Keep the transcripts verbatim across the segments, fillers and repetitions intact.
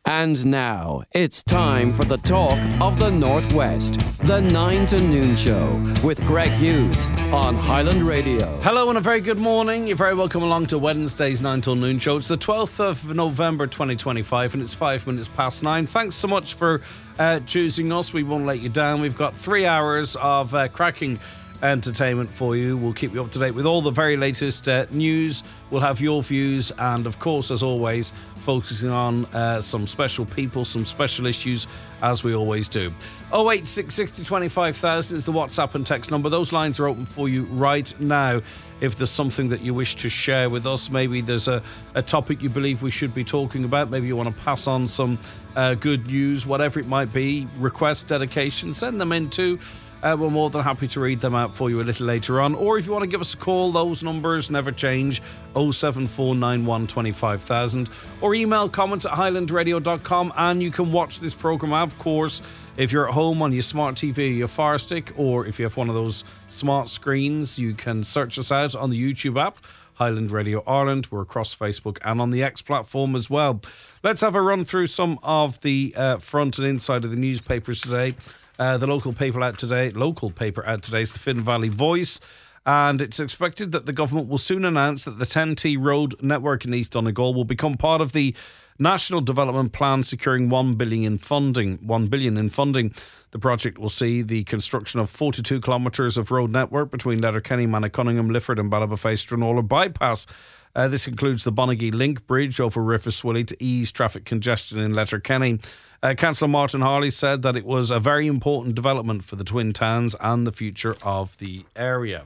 And now, it's time for the talk of the Northwest. The nine to noon Show with Greg Hughes on Highland Radio. Hello and a very good morning. You're very welcome along to Wednesday's nine till noon Show. It's the twelfth of November twenty twenty-five and it's five minutes past nine. Thanks so much for uh, choosing us. We won't let you down. We've got three hours of uh, cracking entertainment for you. We'll keep you up to date with all the very latest uh, news. We'll have your views and, of course, as always, focusing on uh, some special people, some special issues, as we always do. oh eight six six zero two five thousand is the WhatsApp and text number. Those lines are open for you right now. If there's something that you wish to share with us, maybe there's a, a topic you believe we should be talking about, maybe you want to pass on some uh, good news, whatever it might be, requests, dedications, send them in to Uh, we're more than happy to read them out for you a little later on. Or if you want to give us a call, those numbers never change, oh seven four nine one two five thousand. Or email comments at highland radio dot com. And you can watch this programme, of course, if you're at home on your smart T V or your Fire Stick, or if you have one of those smart screens, you can search us out on the YouTube app, Highland Radio Ireland. We're across Facebook and on the X platform as well. Let's have a run through some of the uh, front and inside of the newspapers today. Uh, the local paper out today, local paper out today is the Finn Valley Voice, and it's expected that the government will soon announce that the ten T road network in East Donegal will become part of the National Development Plan, securing one billion in funding. One billion in funding. The project will see the construction of forty-two kilometres of road network between Letterkenny, Manacunningham, Lifford, and Ballybofey-Stranorlar bypass. Uh, this includes the Bonagee Link Bridge over River Swilly to ease traffic congestion in Letterkenny. Uh, Councillor Martin Harley said that it was a very important development for the Twin Towns and the future of the area.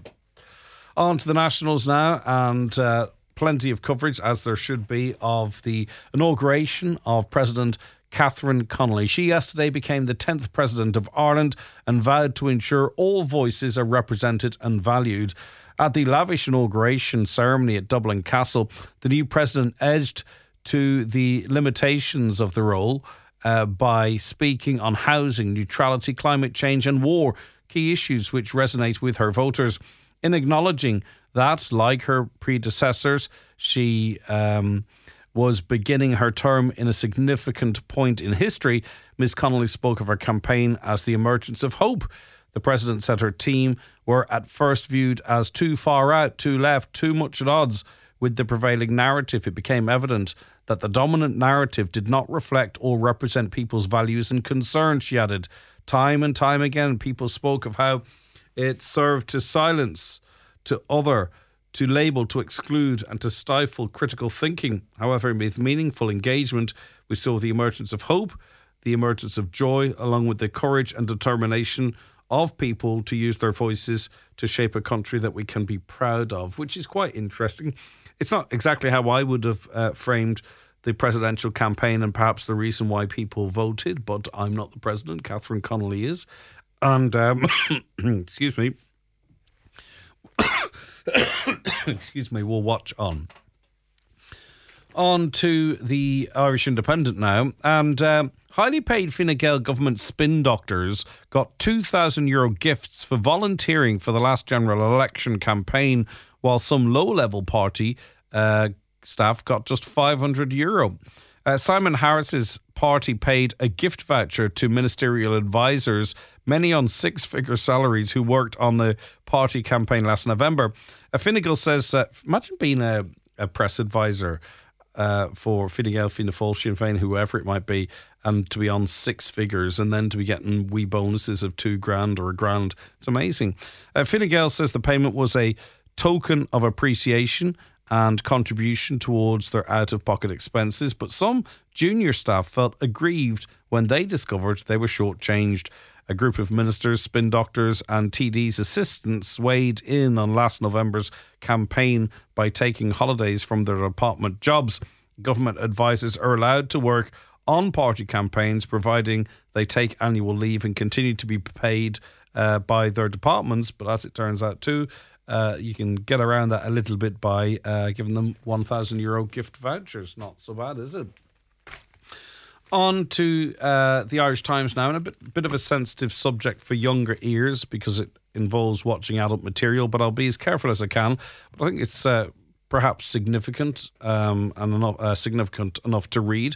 On to the Nationals now, and uh, plenty of coverage, as there should be, of the inauguration of President Catherine Connolly. She yesterday became the tenth President of Ireland and vowed to ensure all voices are represented and valued. At the lavish inauguration ceremony at Dublin Castle, the new president edged to the limitations of the role uh, by speaking on housing, neutrality, climate change and war, key issues which resonate with her voters. In acknowledging that, like her predecessors, she um, was beginning her term in a significant point in history, Miz Connolly spoke of her campaign as the emergence of hope. The president said her team were at first viewed as too far out, too left, too much at odds with the prevailing narrative. It became evident that the dominant narrative did not reflect or represent people's values and concerns, she added. Time and time again, people spoke of how it served to silence, to other, to label, to exclude and to stifle critical thinking. However, with meaningful engagement, we saw the emergence of hope, the emergence of joy, along with the courage and determination of people to use their voices to shape a country that we can be proud of, which is quite interesting. It's not exactly how I would have uh, framed the presidential campaign and perhaps the reason why people voted, but I'm not the president, Catherine Connolly is. And, um, excuse me, excuse me, we'll watch on. On to the Irish Independent now, and um, highly paid Fine Gael government spin doctors got two thousand euro gifts for volunteering for the last general election campaign, while some low-level party uh, staff got just five hundred euro. Uh, Simon Harris's party paid a gift voucher to ministerial advisors, many on six-figure salaries, who worked on the party campaign last November. Uh, Fine Gael says, uh, imagine being a, a press advisor uh, for Fine Gael, Fianna Fáil, Sinn Féin, whoever it might be, and to be on six figures and then to be getting wee bonuses of two grand or a grand. It's amazing. Uh, Fine Gael says the payment was a token of appreciation and contribution towards their out-of-pocket expenses, but some junior staff felt aggrieved when they discovered they were shortchanged. A group of ministers, spin doctors and T D's assistants weighed in on last November's campaign by taking holidays from their department jobs. Government advisors are allowed to work on party campaigns, providing they take annual leave and continue to be paid uh, by their departments. But as it turns out too, uh, you can get around that a little bit by uh, giving them one thousand euro gift vouchers. Not so bad, is it? On to uh, the Irish Times now, and a bit, bit of a sensitive subject for younger ears because it involves watching adult material, but I'll be as careful as I can. But I think it's uh, perhaps significant um, and enough, uh, significant enough to read.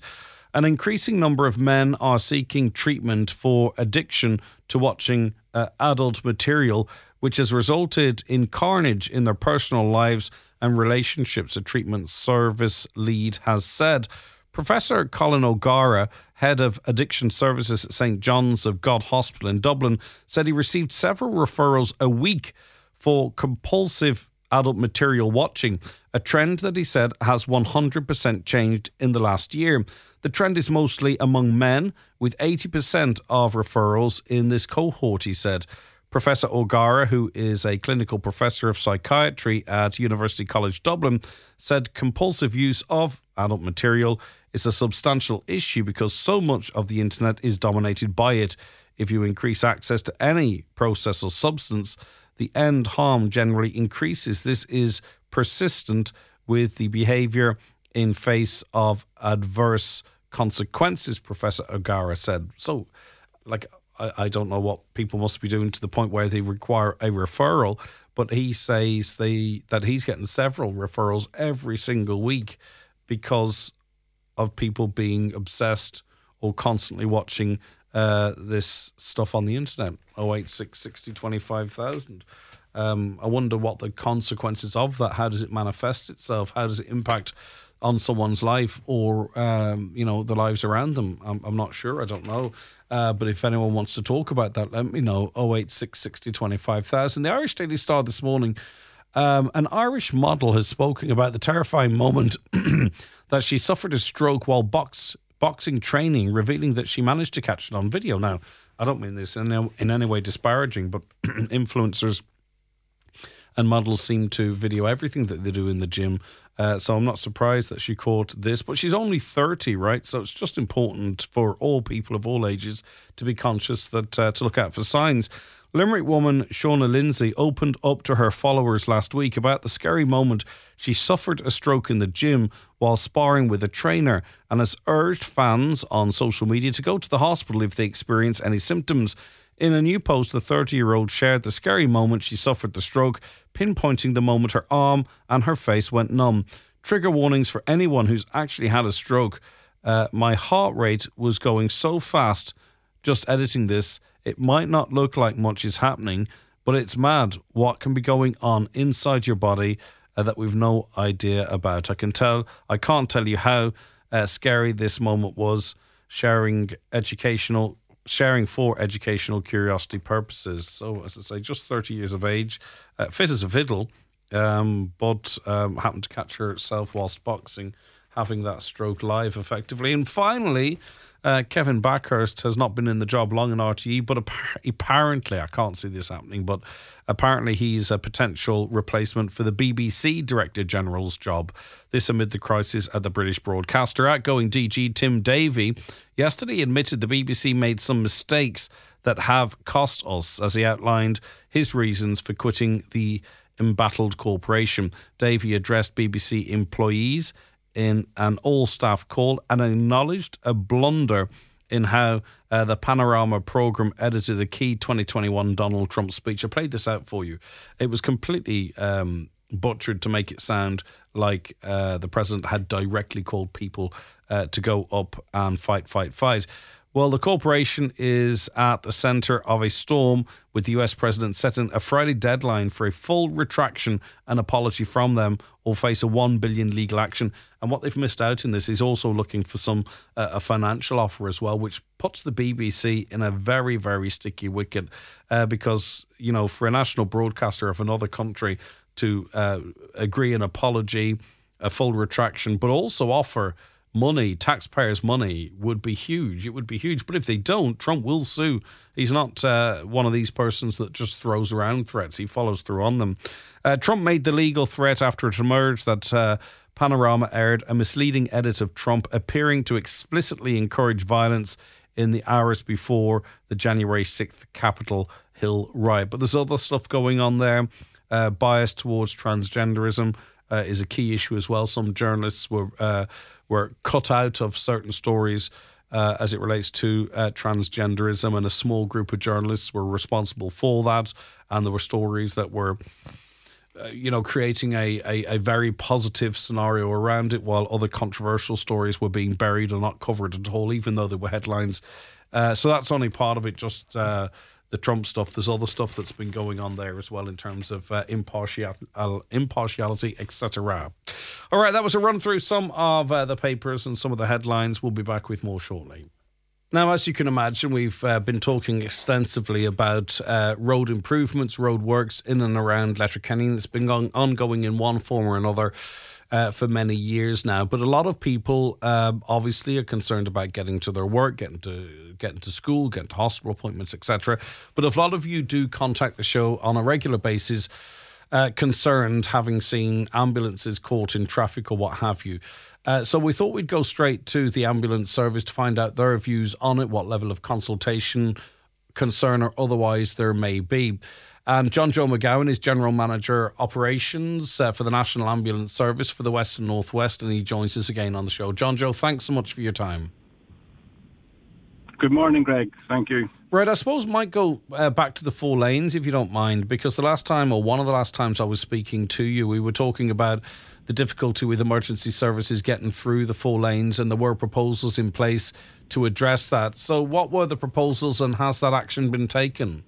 An increasing number of men are seeking treatment for addiction to watching uh, adult material, which has resulted in carnage in their personal lives and relationships, a treatment service lead has said. Professor Colin O'Gara, head of addiction services at St John's of God Hospital in Dublin, said he received several referrals a week for compulsive adult material watching, a trend that he said has one hundred percent changed in the last year. The trend is mostly among men, with eighty percent of referrals in this cohort, he said. Professor O'Gara, who is a clinical professor of psychiatry at University College Dublin, said compulsive use of adult material is a substantial issue because so much of the internet is dominated by it. If you increase access to any process or substance, the end harm generally increases. This is persistent with the behaviour in face of adverse consequences, Professor O'Gara said. So, like, I, I don't know what people must be doing to the point where they require a referral, but he says they that he's getting several referrals every single week because of people being obsessed or constantly watching uh, this stuff on the internet. oh eight six, sixty, twenty-five thousand. Um, I wonder what the consequences of that. How does it manifest itself? How does it impact on someone's life or, um, you know, the lives around them? I'm, I'm not sure. I don't know. Uh, but if anyone wants to talk about that, let me know. oh eight six, sixty, twenty-five thousand. The Irish Daily Star this morning, um, an Irish model has spoken about the terrifying moment that she suffered a stroke while box, boxing training, revealing that she managed to catch it on video. Now, I don't mean this in, in any way disparaging, but influencers and models seem to video everything that they do in the gym. Uh, so I'm not surprised that she caught this. But she's only thirty, right? So it's just important for all people of all ages to be conscious that uh, to look out for signs. Limerick woman Shauna Lindsay opened up to her followers last week about the scary moment she suffered a stroke in the gym while sparring with a trainer and has urged fans on social media to go to the hospital if they experience any symptoms. In a new post, the thirty-year-old shared the scary moment she suffered the stroke, pinpointing the moment her arm and her face went numb. Trigger warnings for anyone who's actually had a stroke. Uh, my heart rate was going so fast just editing this. It might not look like much is happening, but it's mad what can be going on inside your body uh, that we've no idea about. I can tell, I can't tell you how uh, scary this moment was, sharing educational sharing for educational curiosity purposes. So, as I say, just thirty years of age, uh, fit as a fiddle, um, but um, happened to catch herself whilst boxing, having that stroke live effectively. And finally, uh, Kevin Backhurst has not been in the job long in R T E, but apparently, I can't see this happening, but apparently he's a potential replacement for the B B C Director General's job. This amid the crisis at the British broadcaster. Outgoing D G Tim Davie yesterday admitted the B B C made some mistakes that have cost us, as he outlined his reasons for quitting the embattled corporation. Davie addressed B B C employees in an all-staff call and acknowledged a blunder in how uh, the Panorama programme edited a key twenty twenty-one Donald Trump speech. I played this out for you. It was completely um, butchered to make it sound like uh, the president had directly called people uh, to go up and fight, fight, fight. Well, the corporation is at the centre of a storm, with the U S president setting a Friday deadline for a full retraction and apology from them, or face a one billion dollars legal action. And what they've missed out in this is also looking for some uh, a financial offer as well, which puts the B B C in a very, very sticky wicket uh, because, you know, for a national broadcaster of another country to uh, agree an apology, a full retraction, but also offer money, taxpayers' money, would be huge. It would be huge. But if they don't, Trump will sue. He's not uh, one of these persons that just throws around threats. He follows through on them. Uh, Trump made the legal threat after it emerged that uh, Panorama aired a misleading edit of Trump appearing to explicitly encourage violence in the hours before the January sixth Capitol Hill riot. But there's other stuff going on there. Uh, bias towards transgenderism uh, is a key issue as well. Some journalists were uh, were cut out of certain stories uh, as it relates to uh, transgenderism, and a small group of journalists were responsible for that. And there were stories that were uh, you know, creating a, a, a very positive scenario around it, while other controversial stories were being buried or not covered at all, even though they were headlines. Uh, so that's only part of it, just uh, the Trump stuff. There's other stuff that's been going on there as well in terms of uh, impartial, uh, impartiality, et cetera. All right, that was a run through some of uh, the papers and some of the headlines. We'll be back with more shortly. Now, as you can imagine, we've uh, been talking extensively about uh, road improvements, road works in and around Letterkenny. It's been on- ongoing in one form or another uh, for many years now. But a lot of people um, obviously are concerned about getting to their work, getting to getting to school, getting to hospital appointments, et cetera. But a lot of you do contact the show on a regular basis, uh, concerned, having seen ambulances caught in traffic or what have you. Uh, so we thought we'd go straight to the ambulance service to find out their views on it, what level of consultation, concern or otherwise there may be. And John Joe McGowan is General Manager Operations uh, for the National Ambulance Service for the West and North West, and he joins us again on the show. John Joe, thanks so much for your time. Good morning, Greg. Thank you. Right, I suppose we might go uh, back to the four lanes, if you don't mind, because the last time, or one of the last times I was speaking to you, we were talking about the difficulty with emergency services getting through the four lanes, and there were proposals in place to address that. So what were the proposals, and has that action been taken?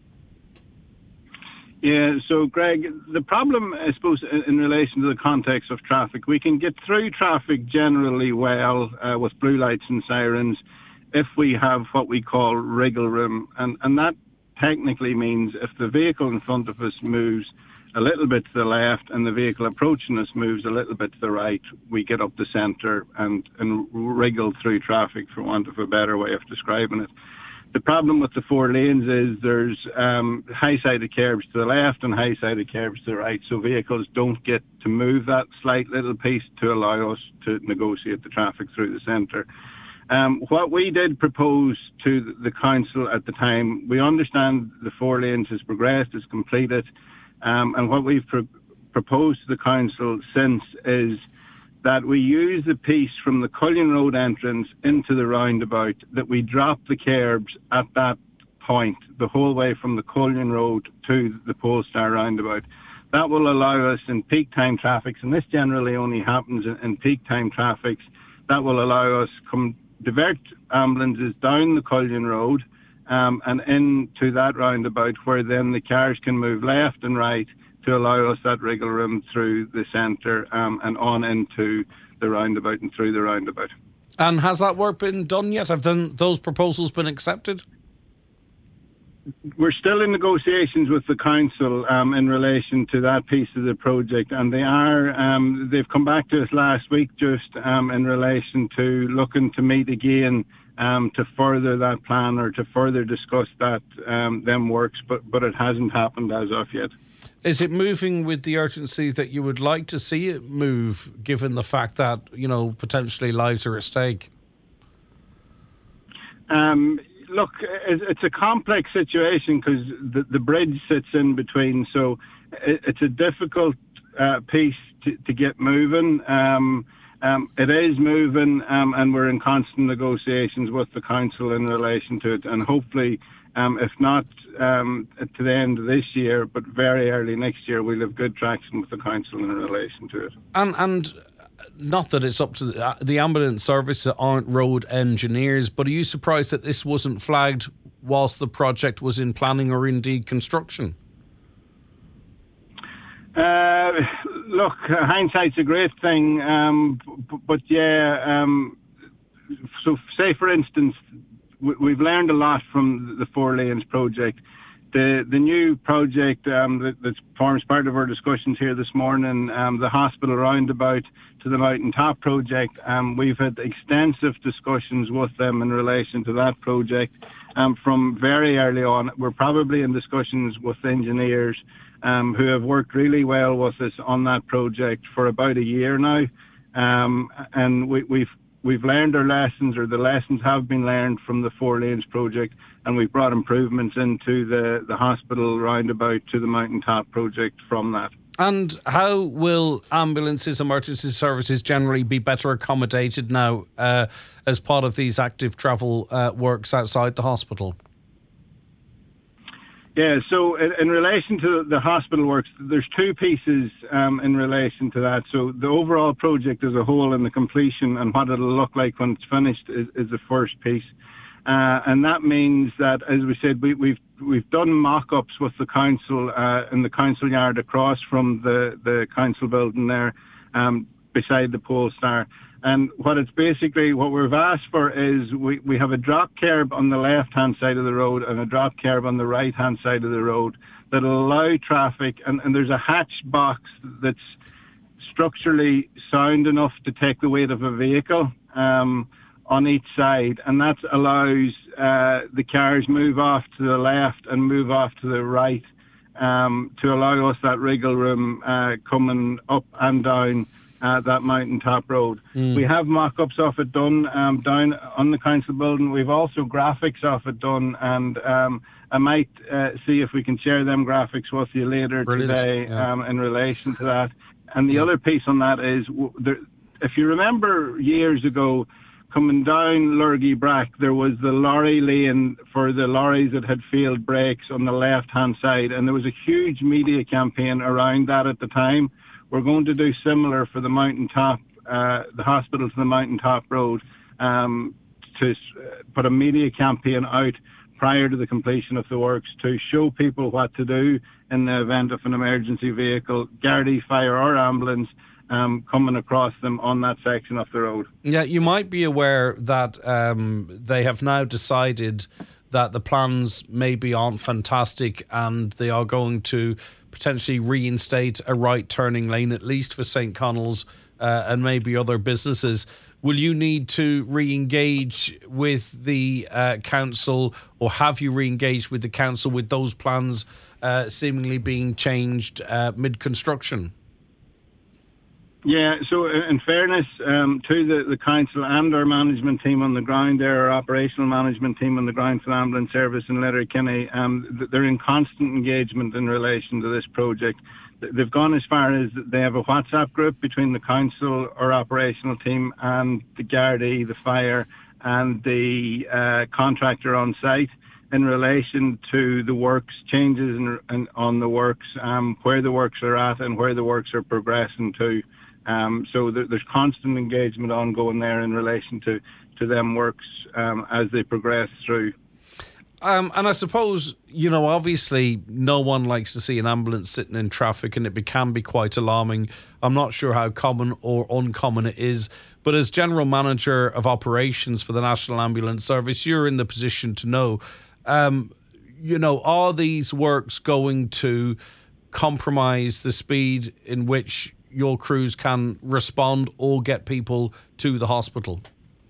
Yeah, so Greg, the problem, I suppose, in relation to the context of traffic, we can get through traffic generally well uh, with blue lights and sirens if we have what we call wriggle room. And, and that technically means if the vehicle in front of us moves a little bit to the left and the vehicle approaching us moves a little bit to the right, we get up the centre and, and wriggle through traffic, for want of a better way of describing it. The problem with the four lanes is there's um, high-sided curbs to the left and high-sided curbs to the right, so vehicles don't get to move that slight little piece to allow us to negotiate the traffic through the centre. Um, what we did propose to the council at the time, we understand the four lanes has progressed, is completed, um, and what we've pro- proposed to the council since is that we use the piece from the Cullion Road entrance into the roundabout, that we drop the curbs at that point, the whole way from the Cullion Road to the Polestar roundabout. That will allow us in peak time traffics, and this generally only happens in, in peak time traffics, that will allow us come divert ambulances down the Cullion Road um, and into that roundabout, where then the cars can move left and right to allow us that wriggle room through the centre um, and on into the roundabout and through the roundabout. And has that work been done yet? Have then those proposals been accepted? We're still in negotiations with the council um, in relation to that piece of the project, and they are um, they've come back to us last week just um, in relation to looking to meet again um, to further that plan or to further discuss that um, them works, but but it hasn't happened as of yet. Is it moving with the urgency that you would like to see it move, given the fact that, you know, potentially lives are at stake? Um. Look, it's a complex situation because the, the bridge sits in between, so it's a difficult uh, piece to, to get moving. Um, um, it is moving, um, and we're in constant negotiations with the council in relation to it, and hopefully, um, if not um, to the end of this year, but very early next year, we'll have good traction with the council in relation to it. And and. Not that it's up to the, the ambulance service that aren't road engineers, but are you surprised that this wasn't flagged whilst the project was in planning or indeed construction? Uh, look, hindsight's a great thing, um, b- but yeah, um, so say for instance, w- we've learned a lot from the Four Lanes project. The the new project um, that, that forms part of our discussions here this morning, um, the hospital roundabout to the Mountain Top project, um, we've had extensive discussions with them in relation to that project um, from very early on. We're probably in discussions with engineers um, who have worked really well with us on that project for about a year now, um, and we, we've We've learned our lessons, or the lessons have been learned from the Four Lanes project, and we've brought improvements into the, the hospital roundabout to the Mountain Top project from that. And how will ambulances, emergency services generally be better accommodated now uh, as part of these active travel uh, works outside the hospital? Yeah, so in, in relation to the hospital works, there's two pieces um, in relation to that. So the overall project as a whole and the completion and what it'll look like when it's finished is, is the first piece. Uh, and that means that, as we said, we, we've we've done mock-ups with the council uh, in the council yard across from the, the council building there um, beside the Polestar. And what it's basically, what we've asked for is we, we have a drop curb on the left-hand side of the road and a drop curb on the right-hand side of the road that'll allow traffic, and, and there's a hatch box that's structurally sound enough to take the weight of a vehicle um, on each side, and that allows uh, the cars move off to the left and move off to the right um, to allow us that wriggle room uh, coming up and down Uh, that mountaintop road. Mm. We have mock-ups of it done um, down on the council building. We've also graphics of it done, and um, I might uh, see if we can share them graphics with you later Brilliant. today yeah. um, in relation to that. And the yeah. other piece on that is, w- there, if you remember years ago, coming down Lurgy Brack, there was the lorry lane for the lorries that had failed brakes on the left-hand side, and there was a huge media campaign around that at the time. We're going to do similar for the mountaintop, uh, the hospital to the mountaintop road, um, to put a media campaign out prior to the completion of the works to show people what to do in the event of an emergency vehicle, Gardaí, fire or ambulance, um, coming across them on that section of the road. Yeah, you might be aware that um, they have now decided that the plans maybe aren't fantastic and they are going to potentially reinstate a right turning lane, at least for Saint Connell's uh, and maybe other businesses. Will you need to re-engage with the uh, council, or have you re-engaged with the council with those plans uh, seemingly being changed uh, mid-construction? Yeah, so in fairness um, to the, the council and our management team on the ground there, our operational management team on the ground for the ambulance service in Letterkenny, um, they're in constant engagement in relation to this project. They've gone as far as they have a WhatsApp group between the council, our operational team, and the Gardaí, the fire, and the uh, contractor on site in relation to the works, changes in, in, on the works, um, where the works are at and where the works are progressing to. Um, so th- there's constant engagement ongoing there in relation to, to them works um, as they progress through. Um, and I suppose, you know, obviously no one likes to see an ambulance sitting in traffic, and it can be quite alarming. I'm not sure how common or uncommon it is, but as General Manager of Operations for the National Ambulance Service, you're in the position to know, um, you know, are these works going to compromise the speed in which your crews can respond or get people to the hospital?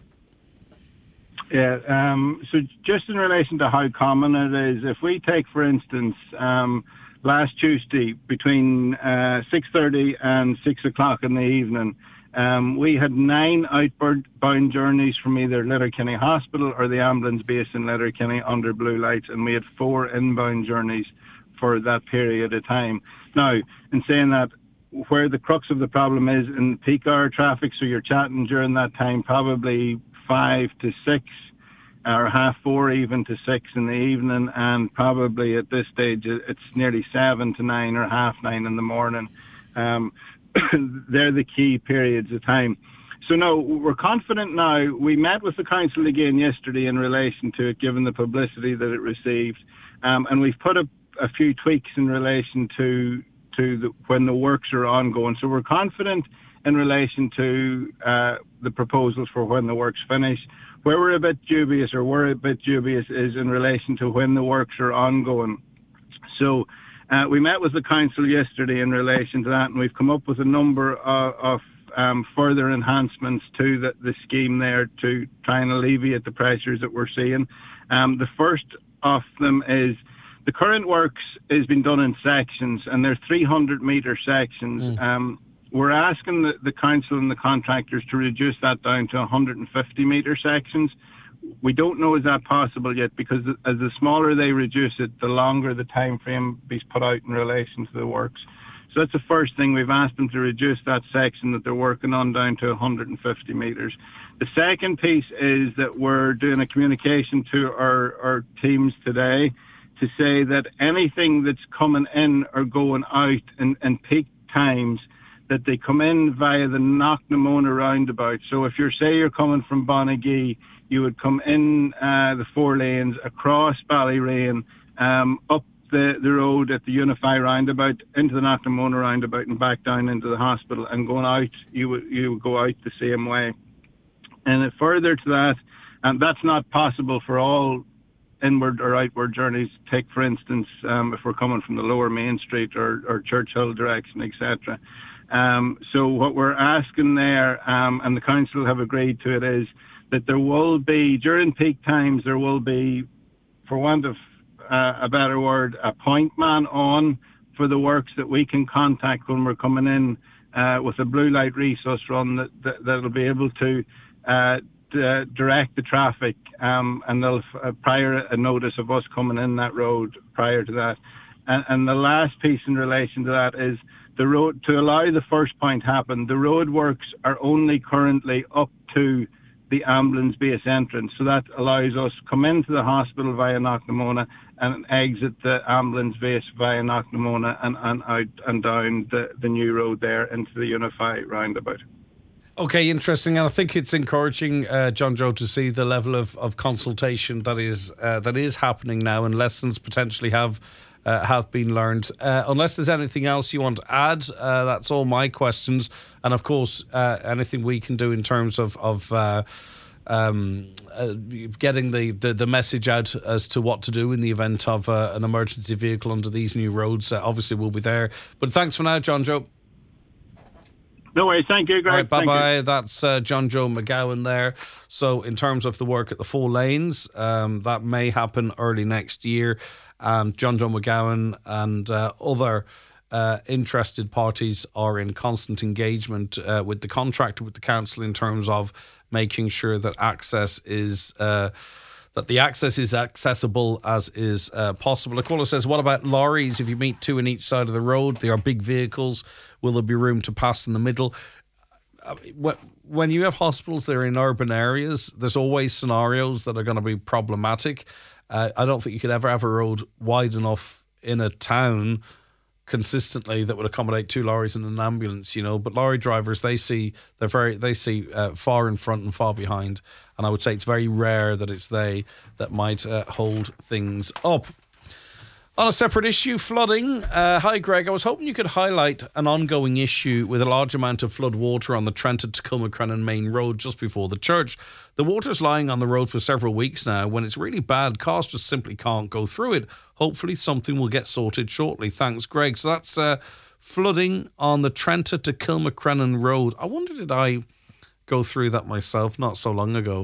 Yeah, um, so just in relation to how common it is, if we take, for instance, um, last Tuesday between uh, six thirty and six o'clock in the evening, um, we had nine outbound journeys from either Letterkenny Hospital or the ambulance base in Letterkenny under blue lights, and we had four inbound journeys for that period of time. Now, in saying that, where the crux of the problem is in peak hour traffic, so you're chatting during that time probably five to six or half four even to six in the evening, and probably at this stage it's nearly seven to nine or half nine in the morning. Um, they're the key periods of time. So no, we're confident now. We met with the council again yesterday in relation to it, given the publicity that it received, um, and we've put a, a few tweaks in relation to to the, when the works are ongoing. So we're confident in relation to uh, the proposals for when the works finish. Where we're a bit dubious, or we're a bit dubious, is in relation to when the works are ongoing. So uh, we met with the council yesterday in relation to that, and we've come up with a number of, of um, further enhancements to the, the scheme there to try and alleviate the pressures that we're seeing. Um, the first of them is the current works is being done in sections, and they're three hundred metre sections. Mm. Um, we're asking the, the council and the contractors to reduce that down to one hundred fifty metre sections. We don't know is that possible yet, because as the smaller they reduce it, the longer the time frame is put out in relation to the works. So that's the first thing. We've asked them to reduce that section that they're working on down to one hundred fifty metres. The second piece is that we're doing a communication to our, our teams today to say that anything that's coming in or going out in, in peak times, that they come in via the Knocknamona roundabout. So if you're, say you're coming from Bonnygee, you would come in uh, the four lanes across Ballyrain, um, up the, the road at the Unify roundabout, into the Knocknamona roundabout and back down into the hospital, and going out, you would, you would go out the same way. And further to that, and that's not possible for all inward or outward journeys. Take, for instance, um, if we're coming from the lower Main Street or, or Churchill direction, et cetera. Um, so what we're asking there, um, and the council have agreed to it, is that there will be, during peak times, there will be, for want of uh, a better word, a point man on for the works that we can contact when we're coming in uh, with a blue light resource run that, that, that'll be able to uh, d- direct the traffic, um, and they'll uh, prior a notice of us coming in that road prior to that. And, and the last piece in relation to that is the road, to allow the first point happen, the road works are only currently up to the ambulance base entrance. So that allows us to come into the hospital via Knocknamona and exit the ambulance base via Knocknamona and, and out and down the, the new road there into the Unify roundabout. Okay, interesting, and I think it's encouraging, uh, John Joe, to see the level of, of consultation that is uh, that is happening now, and lessons potentially have uh, have been learned. Uh, unless there's anything else you want to add, uh, that's all my questions, and of course, uh, anything we can do in terms of of uh, um, uh, getting the, the, the message out as to what to do in the event of uh, an emergency vehicle under these new roads. Uh, obviously, we'll be there. But thanks for now, John Joe. No worries, thank you, Greg. All right, bye-bye. That's uh, John Joe McGowan there. So in terms of the work at the four lanes, um, that may happen early next year. And John Joe McGowan and uh, other uh, interested parties are in constant engagement uh, with the contractor, with the council, in terms of making sure that access is... Uh, that the access is accessible as is uh, possible. A caller says, what about lorries? If you meet two on each side of the road, they are big vehicles. Will there be room to pass in the middle? When you have hospitals that are in urban areas, there's always scenarios that are going to be problematic. Uh, I don't think you could ever have a road wide enough in a town consistently that would accommodate two lorries and an ambulance, you know. But lorry drivers, they see they're very they see uh, far in front and far behind, and I would say it's very rare that it's they that might uh, hold things up. On a separate issue, flooding. Uh, hi, Greg. I was hoping you could highlight an ongoing issue with a large amount of flood water on the Trent to Tacoma Crennan Main Road just before the church. The water's lying on the road for several weeks now. When it's really bad, cars just simply can't go through it. Hopefully something will get sorted shortly. Thanks, Greg. So that's uh, flooding on the Trent to Tacoma Crennan Road. I wonder, did I go through that myself not so long ago?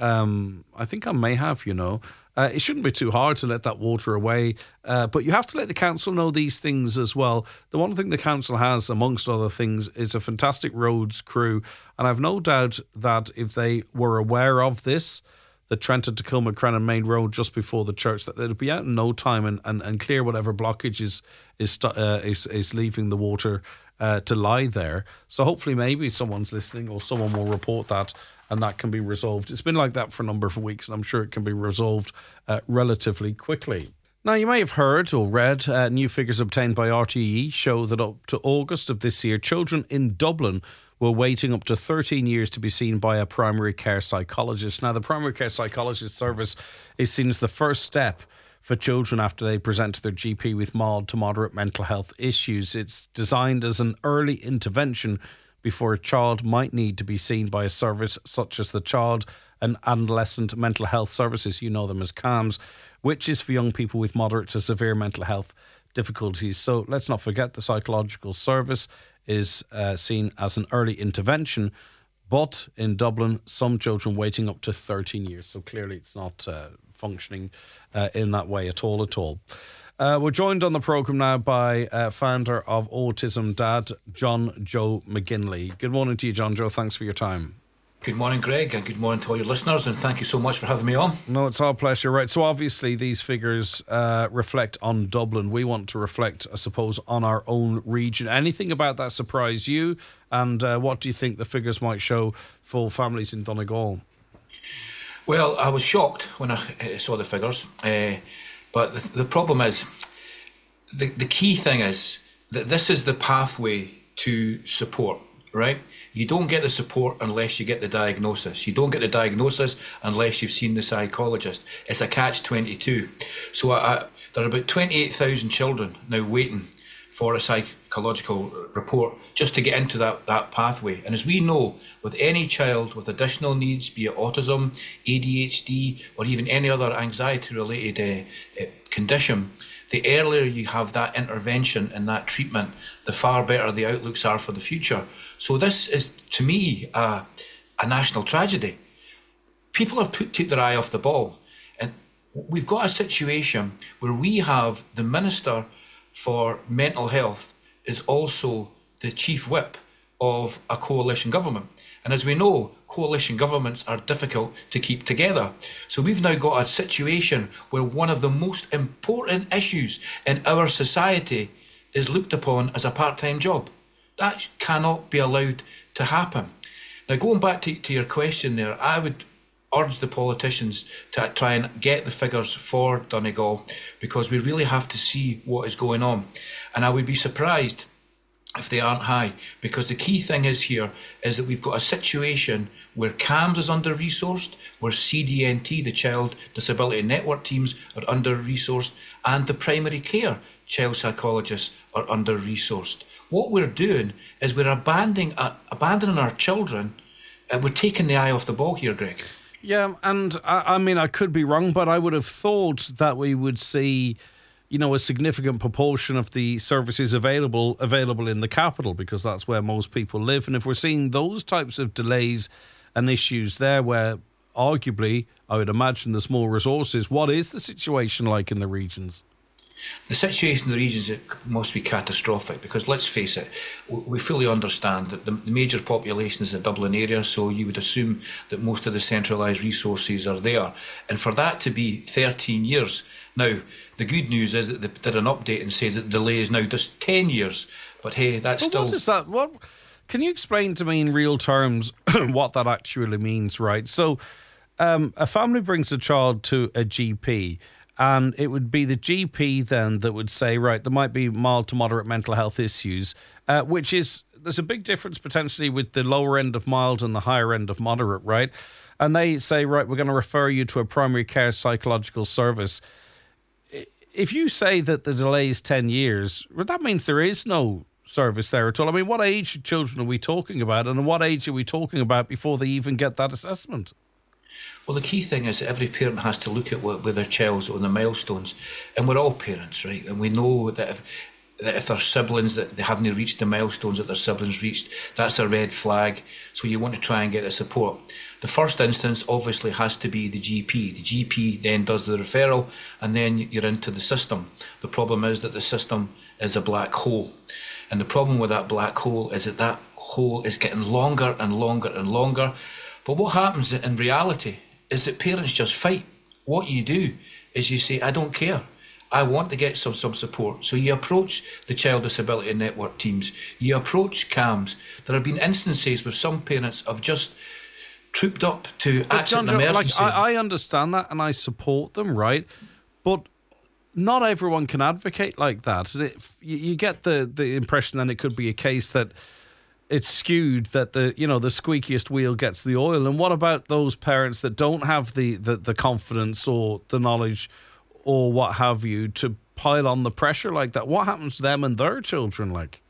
Um, I think I may have, you know. Uh, it shouldn't be too hard to let that water away, uh, but you have to let the council know these things as well. The one thing the council has, amongst other things, is a fantastic roads crew, and I've no doubt that if they were aware of this, the Trent to Tacoma Crennan Main Road just before the church, that they'd be out in no time and, and, and clear whatever blockage is is, uh, is, is leaving the water uh, to lie there. So hopefully maybe someone's listening or someone will report that, and that can be resolved. It's been like that for a number of weeks, and I'm sure it can be resolved uh, relatively quickly. Now, you may have heard or read uh, new figures obtained by R T E show that up to August of this year, children in Dublin were waiting up to thirteen years to be seen by a primary care psychologist. Now, the primary care psychologist service is seen as the first step for children after they present to their G P with mild to moderate mental health issues. It's designed as an early intervention before a child might need to be seen by a service such as the Child and Adolescent Mental Health Services, you know them as C A M S, which is for young people with moderate to severe mental health difficulties. So let's not forget the psychological service is uh, seen as an early intervention, but in Dublin, some children waiting up to thirteen years. So clearly it's not uh, functioning uh, in that way at all at all. Uh, we're joined on the programme now by uh, founder of Autism Dad, John Joe McGinley. Good morning to you, John Joe. Thanks for your time. Good morning, Greg, and good morning to all your listeners, and thank you so much for having me on. No, it's our pleasure. Right, so obviously these figures uh, reflect on Dublin. We want to reflect, I suppose, on our own region. Anything about that surprise you? And uh, what do you think the figures might show for families in Donegal? Well, I was shocked when I saw the figures. Uh, But the, the problem is, the, the key thing is that this is the pathway to support, right? You don't get the support unless you get the diagnosis. You don't get the diagnosis unless you've seen the psychologist. It's a catch twenty-two. So I, I, there are about twenty-eight thousand children now waiting for a psychological report just to get into that, that pathway. And as we know, with any child with additional needs, be it autism, A D H D, or even any other anxiety-related uh, uh, condition, the earlier you have that intervention and that treatment, the far better the outlooks are for the future. So this is, to me, a, a national tragedy. People have put took their eye off the ball. And we've got a situation where we have the Minister for Mental Health is also the chief whip of a coalition government. And as we know, coalition governments are difficult to keep together. So we've now got a situation where one of the most important issues in our society is looked upon as a part-time job. That cannot be allowed to happen. Now, going back to, to your question there, I would urge the politicians to try and get the figures for Donegal, because we really have to see what is going on. And I would be surprised if they aren't high, because the key thing is here is that we've got a situation where CAMHS is under-resourced, where C D N T, the Child Disability Network teams, are under-resourced, and the primary care child psychologists are under-resourced. What we're doing is we're abandoning, uh, abandoning our children, and we're taking the eye off the ball here, Greg. Yeah, and I, I mean, I could be wrong, but I would have thought that we would see, you know, a significant proportion of the services available available in the capital, because that's where most people live. And if we're seeing those types of delays and issues there, where arguably I would imagine there's more resources, what is the situation like in the regions? The situation in the regions must be catastrophic, because let's face it, we fully understand that the major population is the Dublin area, so you would assume that most of the centralised resources are there. And for that to be thirteen years, now the good news is that they did an update and says that the delay is now just ten years. But hey, that's but still... What is that? What, can you explain to me in real terms what that actually means, right? So um, a family brings a child to a G P, and it would be the G P then that would say, right, there might be mild to moderate mental health issues, uh, which is, there's a big difference potentially with the lower end of mild and the higher end of moderate, right? And they say, right, we're going to refer you to a primary care psychological service. If you say that the delay is ten years, well, that means there is no service there at all. I mean, what age of children are we talking about, and what age are we talking about before they even get that assessment? Well, the key thing is that every parent has to look at what with their child's on the milestones, and we're all parents, right? And we know that if that if their siblings that they haven't reached the milestones that their siblings reached, that's a red flag. So you want to try and get the support. The first instance obviously has to be the G P. The G P then does the referral, and then you're into the system. The problem is that the system is a black hole, and the problem with that black hole is that that hole is getting longer and longer and longer. But what happens in reality is that parents just fight. What you do is you say, I don't care. I want to get some, some support. So you approach the Child Disability Network teams. You approach CAMHS. There have been instances where some parents have just trooped up to accident John, emergency. Like, I, I understand that and I support them, right? But not everyone can advocate like that. And it, you, you get the, the impression then it could be a case that it's skewed, that the you know the squeakiest wheel gets the oil. And what about those parents that don't have the, the, the confidence or the knowledge or what have you to pile on the pressure like that? What happens to them and their children like?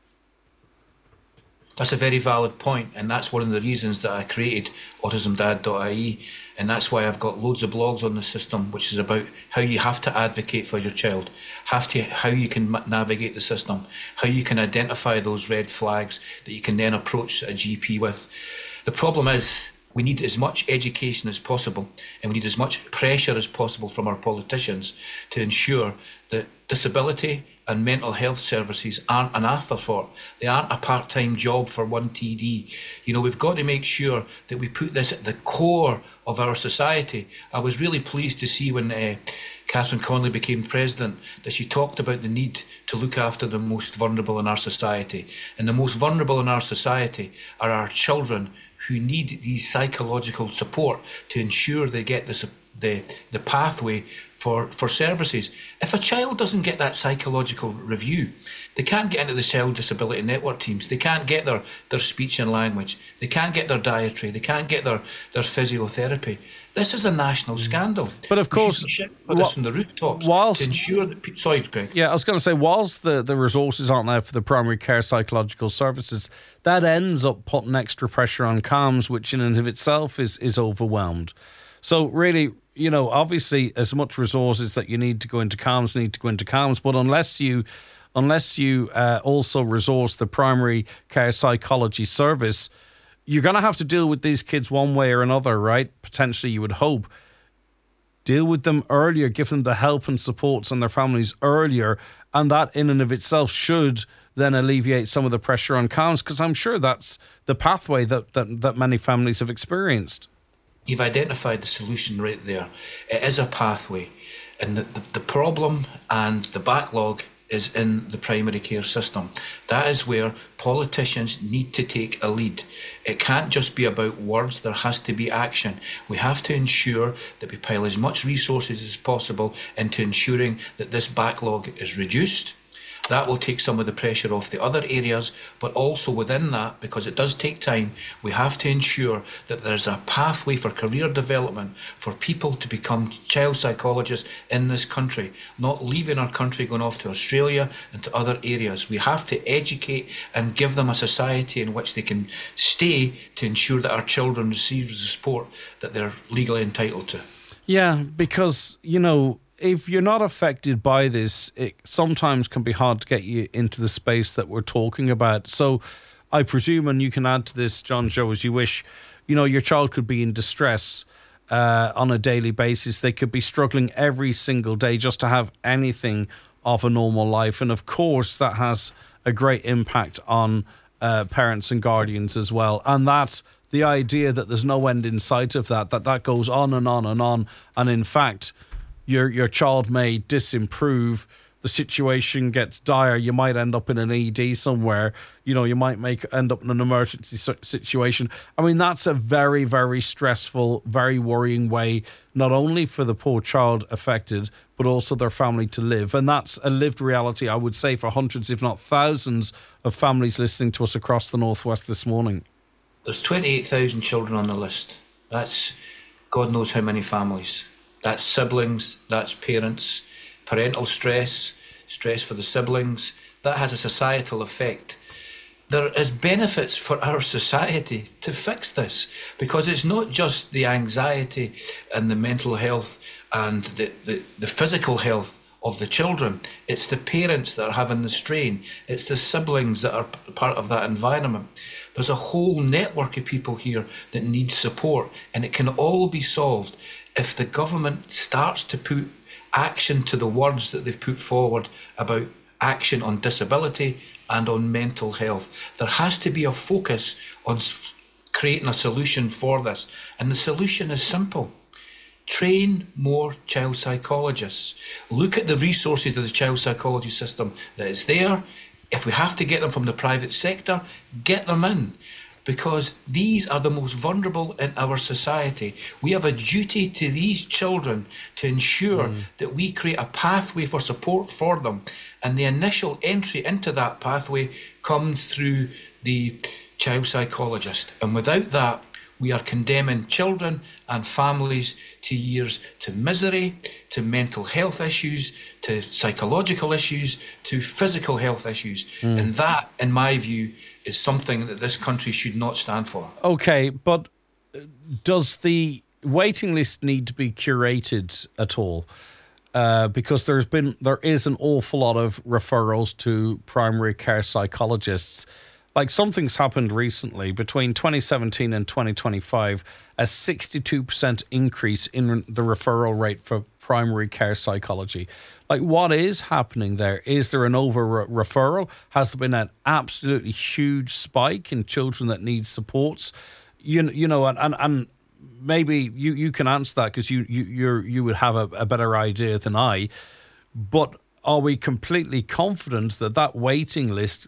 That's a very valid point, and that's one of the reasons that I created autism dad dot I E, and that's why I've got loads of blogs on the system, which is about how you have to advocate for your child, have to how you can navigate the system, how you can identify those red flags that you can then approach a G P with. The problem is we need as much education as possible, and we need as much pressure as possible from our politicians to ensure that disability and mental health services aren't an afterthought. They aren't a part-time job for one T D. You know, we've got to make sure that we put this at the core of our society. I was really pleased to see when uh, Catherine Connolly became president that she talked about the need to look after the most vulnerable in our society. And the most vulnerable in our society are our children who need these psychological support to ensure they get the, the, the pathway for, for services. If a child doesn't get that psychological review, they can't get into the Child Disability Network teams, they can't get their, their speech and language, they can't get their dietary, they can't get their, their physiotherapy. This is a national scandal. But of course, we should put this from the rooftops whilst, to ensure that... Pe- Sorry, Greg. Yeah, I was going to say, whilst the, the resources aren't there for the primary care psychological services, that ends up putting extra pressure on C A M S, which in and of itself is, is overwhelmed. So really, you know, obviously as much resources that you need to go into C A M S need to go into C A M S, but unless you unless you uh, also resource the primary care psychology service, you're going to have to deal with these kids one way or another, right? Potentially, you would hope. Deal with them earlier, give them the help and supports and their families earlier, and that in and of itself should then alleviate some of the pressure on C A M S, because I'm sure that's the pathway that, that, that many families have experienced. You've identified the solution right there. It is a pathway, and the, the, the problem and the backlog is in the primary care system. That is where politicians need to take a lead. It can't just be about words, there has to be action. We have to ensure that we pile as much resources as possible into ensuring that this backlog is reduced. That will take some of the pressure off the other areas, but also within that, because it does take time, we have to ensure that there's a pathway for career development for people to become child psychologists in this country, not leaving our country, going off to Australia and to other areas. We have to educate and give them a society in which they can stay to ensure that our children receive the support that they're legally entitled to. Yeah, because, you know, if you're not affected by this, it sometimes can be hard to get you into the space that we're talking about. So I presume, and you can add to this, John Joe, as you wish, you know, your child could be in distress uh, on a daily basis. They could be struggling every single day just to have anything of a normal life. And of course, that has a great impact on uh, parents and guardians as well. And that the idea that there's no end in sight of that, that that goes on and on and on. And in fact, Your your child may disimprove, the situation gets dire, you might end up in an E D somewhere, you know, you might make end up in an emergency situation. I mean, that's a very, very stressful, very worrying way, not only for the poor child affected, but also their family to live. And that's a lived reality, I would say, for hundreds, if not thousands, of families listening to us across the Northwest this morning. There's twenty-eight thousand children on the list. That's God knows how many families. That's siblings, that's parents, parental stress, stress for the siblings. That has a societal effect. There is benefits for our society to fix this, because it's not just the anxiety and the mental health and the, the, the physical health of the children. It's the parents that are having the strain. It's the siblings that are part of that environment. There's a whole network of people here that need support, and it can all be solved if the government starts to put action to the words that they've put forward about action on disability and on mental health. There has to be a focus on creating a solution for this. And the solution is simple. Train more child psychologists. Look at the resources of the child psychology system that is there. If we have to get them from the private sector, get them in. Because these are the most vulnerable in our society. We have a duty to these children to ensure mm. that we create a pathway for support for them. And the initial entry into that pathway comes through the child psychologist. And without that, we are condemning children and families to years to misery, to mental health issues, to psychological issues, to physical health issues. Mm. And that, in my view, is something that this country should not stand for. Okay, but does the waiting list need to be curated at all? Uh, because there's been there is an awful lot of referrals to primary care psychologists. Like, something's happened recently between twenty seventeen and twenty twenty-five, a sixty-two percent increase in the referral rate for primary care psychology. Like, what is happening there? Is there an over referral? Has there been an absolutely huge spike in children that need supports? You, you know, and, and, and maybe you, you can answer that, because you, you, you're, you would have a, a better idea than I. But are we completely confident that that waiting list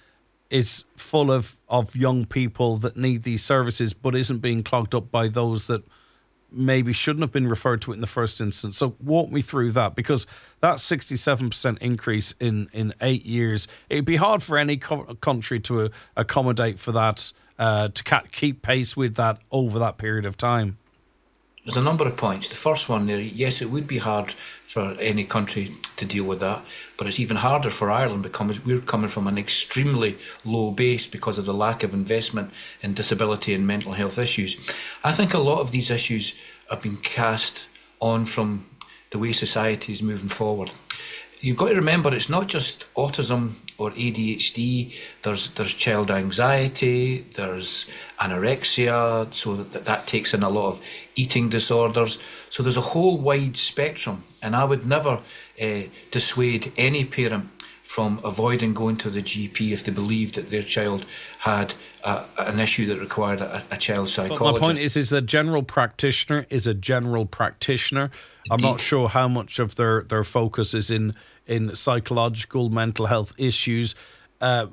is full of, of young people that need these services, but isn't being clogged up by those that maybe shouldn't have been referred to it in the first instance. So walk me through that, because that sixty-seven percent increase in, in eight years, it'd be hard for any co- country to uh, accommodate for that, uh, to ca- keep pace with that over that period of time. There's a number of points. The first one there, yes, it would be hard for any country to deal with that, but it's even harder for Ireland because we're coming from an extremely low base because of the lack of investment in disability and mental health issues. I think a lot of these issues have been cast on from the way society is moving forward. You've got to remember, it's not just autism or A D H D. There's there's child anxiety, there's anorexia, so that that takes in a lot of eating disorders. So there's a whole wide spectrum, and I would never uh, dissuade any parent from avoiding going to the G P if they believed that their child had uh, an issue that required a, a child psychologist. But my point is, is a general practitioner is a general practitioner. I'm Indeed. not sure how much of their, their focus is in, in psychological, mental health issues, uh,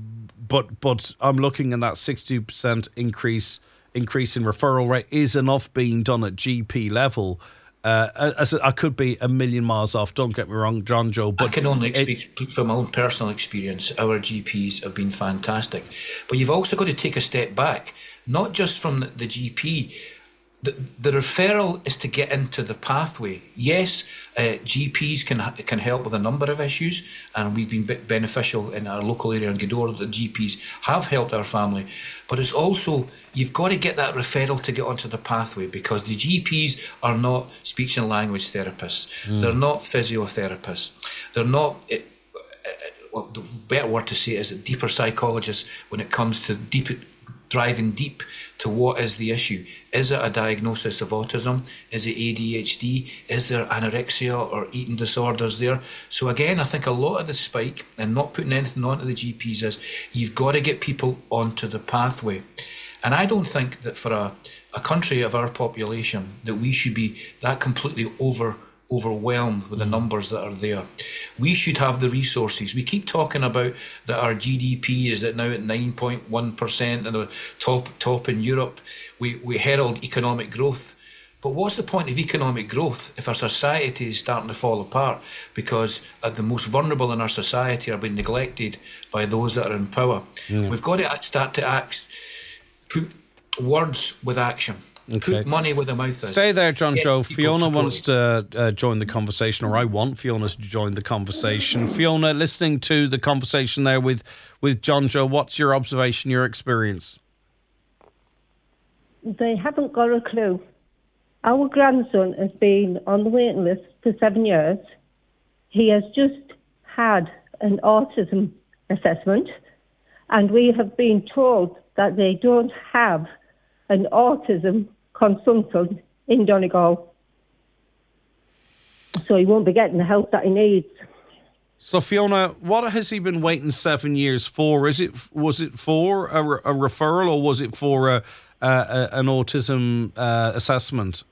but but I'm looking at that sixty percent increase increase in referral rate is enough being done at G P level. Uh, as I could be a million miles off, don't get me wrong, John Joe. But I can only it, speak from my own personal experience. Our G Ps have been fantastic. But you've also got to take a step back, not just from the, the G P. The, the referral is to get into the pathway. Yes, uh, G Ps can can help with a number of issues, and we've been beneficial in our local area in Gweedore. The G Ps have helped our family, but it's also, you've got to get that referral to get onto the pathway, because the G Ps are not speech and language therapists. Mm. They're not physiotherapists. They're not, it, it, well, the better word to say is a deeper psychologist when it comes to deep driving deep to what is the issue. Is it a diagnosis of autism? Is it A D H D? Is there anorexia or eating disorders there? So again, I think a lot of the spike, and not putting anything onto the G Ps, is you've got to get people onto the pathway. And I don't think that for a, a country of our population that we should be that completely over overwhelmed with the numbers that are there. We should have the resources. We keep talking about that our G D P is at now at nine point one percent and the top top in Europe. We we herald economic growth. But what's the point of economic growth if our society is starting to fall apart because uh, the most vulnerable in our society are being neglected by those that are in power? Yeah. We've got to start to act, put words with action. Okay. Put money where the mouth is. Stay there, John Joe. Fiona wants to uh, join the conversation, or I want Fiona to join the conversation. Fiona, listening to the conversation there with, with John Joe, what's your observation, your experience? They haven't got a clue. Our grandson has been on the waiting list for seven years. He has just had an autism assessment, and we have been told that they don't have an autism consultant in Donegal. So he won't be getting the help that he needs. So Fiona, what has he been waiting seven years for? Is it was it for a, a referral, or was it for a, a, an autism uh, assessment?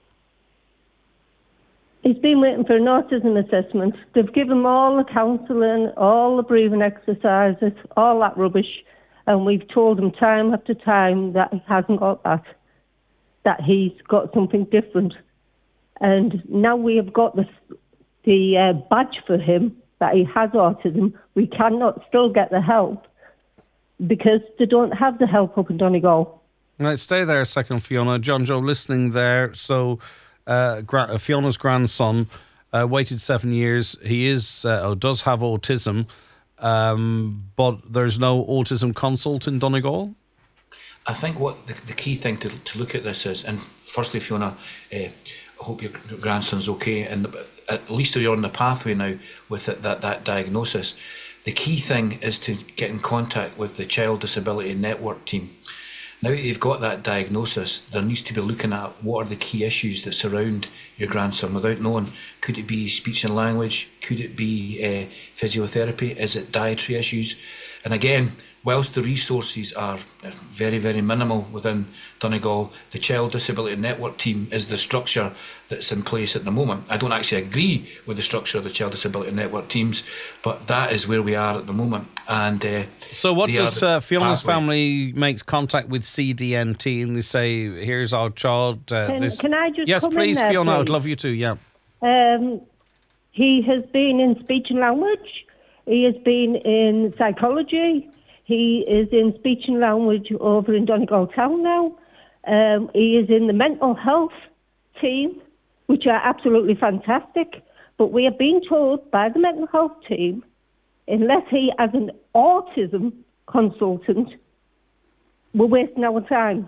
He's been waiting for an autism assessment. They've given him all the counselling, all the breathing exercises, all that rubbish. And we've told him time after time that he hasn't got that, that he's got something different. And now we have got the, the uh, badge for him that he has autism. We cannot still get the help because they don't have the help up in Donegal. Right, stay there a second, Fiona. John Joe, listening there. So uh, gra- Fiona's grandson uh, waited seven years. He is uh, or does have autism. Um, but there's no autism consult in Donegal? I think what the, the key thing to, to look at this is, and firstly, Fiona, uh, I hope your grandson's okay, and at least you're on the pathway now with it, that, that diagnosis. The key thing is to get in contact with the Child Disability Network team. Now that you've got that diagnosis, there needs to be looking at what are the key issues that surround your grandson without knowing, could it be speech and language? Could it be uh, physiotherapy? Is it dietary issues? And again, whilst the resources are very, very minimal within Donegal, the Child Disability Network team is the structure that's in place at the moment. I don't actually agree with the structure of the Child Disability Network teams, but that is where we are at the moment. And uh, so what does uh, Fiona's pathway. family makes contact with C D N T and they say, here's our child. Uh, Can, this... can I just Yes, come please, in there, Fiona, please? I'd love you to, yeah. Um, he has been in speech and language. He has been in psychology. He is in speech and language over in Donegal Town now. Um, he is in the mental health team, which are absolutely fantastic. But we are being told by the mental health team, unless he has an autism consultant, we're wasting our time.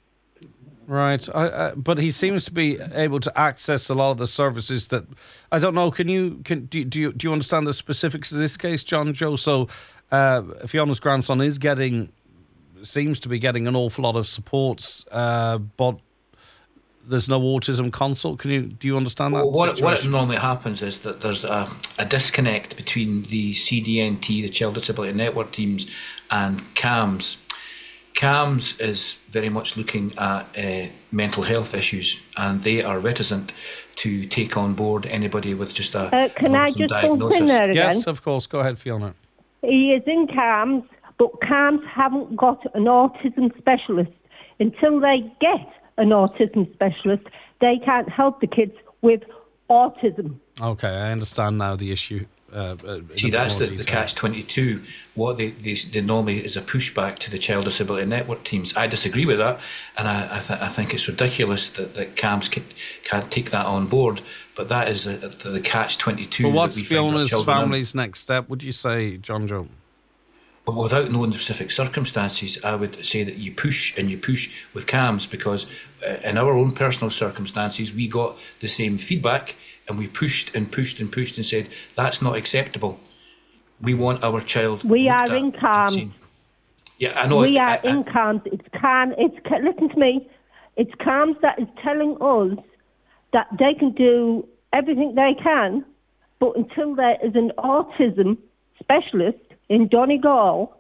Right, I, uh, but he seems to be able to access a lot of the services that I don't know. Can you can do you, do you do you understand the specifics of this case, John Joe? So, uh, Fiona's grandson is getting seems to be getting an awful lot of supports, uh, but there's no autism consult. Can you do you understand that? Well, what, situation? what normally happens is that there's a, a disconnect between the C D N T, the Child Disability Network teams, and C A M S. C A M S is very much looking at uh, mental health issues, and they are reticent to take on board anybody with just a Uh, can I just bump in there again? Yes, of course. Go ahead, Fiona. He is in C A M S, but C A M S haven't got an autism specialist. Until they get an autism specialist, they can't help the kids with autism. Okay, I understand now the issue. Uh, uh, See, that's the, the catch twenty-two. What they, they, they normally is a pushback to the Child Disability Network teams. I disagree with that, and I I, th- I think it's ridiculous that, that C A M S can, can't take that on board. But that is the, the, the catch twenty-two. But what's that we find our Fiona's children in. family's next step? Would you say, John Joe? But without knowing the specific circumstances, I would say that you push and you push with C A M S, because uh, in our own personal circumstances, we got the same feedback, and we pushed and pushed and pushed and said, that's not acceptable. We want our child. We looked are at in C A and M S. seen. Yeah, I know. We I, are I, in C A M S. It's C A M S. It's, listen to me. It's C A M S that is telling us that they can do everything they can, but until there is an autism specialist in Donegal,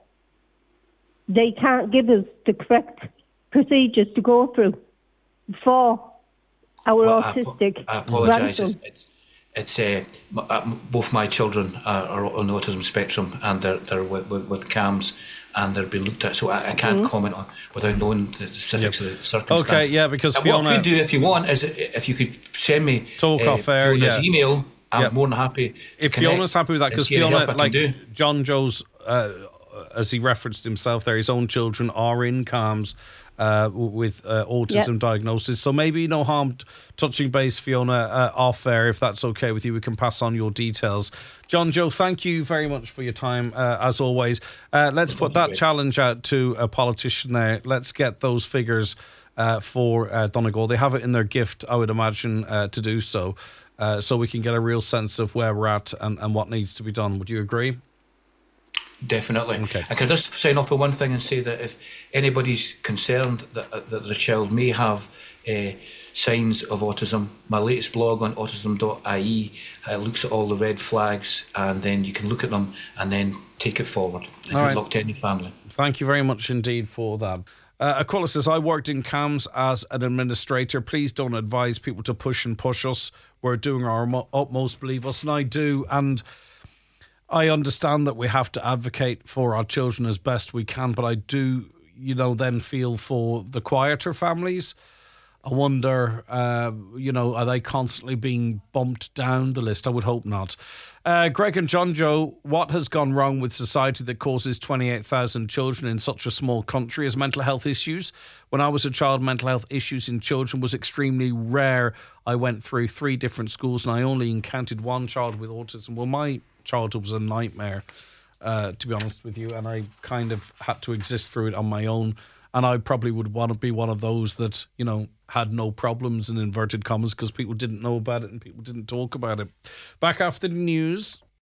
they can't give us the correct procedures to go through for our well, autistic I, I apologise. grandson. It's, it's uh, m- uh, both my children are, are on the autism spectrum, and they're, they're with, with, with C A M S, and they're being looked at. So I, I can't Mm-hmm. comment on without knowing the specifics Yep. of the circumstances. Okay, yeah, because and Fiona, what I could do, if you want, is if you could send me Talk uh, off air, Fiona's yeah. email. I'm Yep. more than happy. To if connect Fiona's happy with that, and because see any Fiona, help I can like do. John Joe's, uh, as he referenced himself there, his own children are in C A M S uh, with uh, autism Yep. diagnosis. So maybe no harm t- touching base, Fiona, uh, off air, if that's okay with you. We can pass on your details. John Joe, thank you very much for your time, uh, as always. Uh, let's put that challenge out to a politician there. Let's get those figures uh, for uh, Donegal. They have it in their gift, I would imagine, uh, to do so, uh, so we can get a real sense of where we're at and, and what needs to be done. Would you agree? Definitely. Okay. I can just sign off with one thing and say that if anybody's concerned that, that the child may have uh, signs of autism, my latest blog on autism dot I E uh, looks at all the red flags, and then you can look at them and then take it forward. And All good right. luck to any family. Thank you very much indeed for that. Uh, Aquila says, I worked in C A M S as an administrator. Please don't advise people to push and push us. We're doing our mo- utmost, believe us. And I do. And I understand that we have to advocate for our children as best we can. But I do, you know, then feel for the quieter families. I wonder, uh, you know, are they constantly being bumped down the list? I would hope not. Uh, Greg and John Joe, what has gone wrong with society that causes twenty-eight thousand children in such a small country as mental health issues? When I was a child, mental health issues in children was extremely rare. I went through three different schools and I only encountered one child with autism. Well, my childhood was a nightmare, uh, to be honest with you, and I kind of had to exist through it on my own. And I probably would want to be one of those that, you know, had no problems in inverted commas because people didn't know about it and people didn't talk about it. Back after the news.